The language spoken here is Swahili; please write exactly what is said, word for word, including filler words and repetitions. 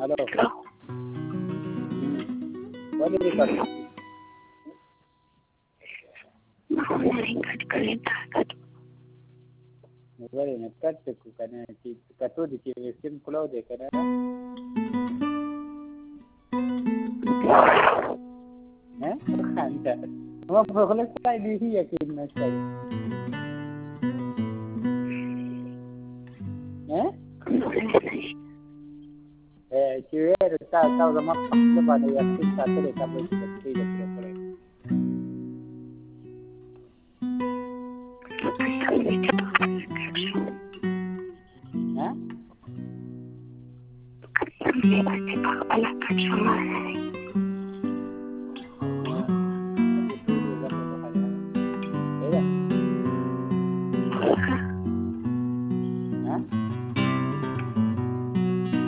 Halo. Halo. Boleh record. Mau naringkat kereta kat. Boleh record tu kerana kita tu di sim pulau deh kerana. Eh? Bukan tak. Mau boleh saya di yakin macam. Eh? Eh, cewek tahu tahu lama lepas dia yakin satu deh kabel seperti itu tidak boleh. Kami pasti bakal akan sama.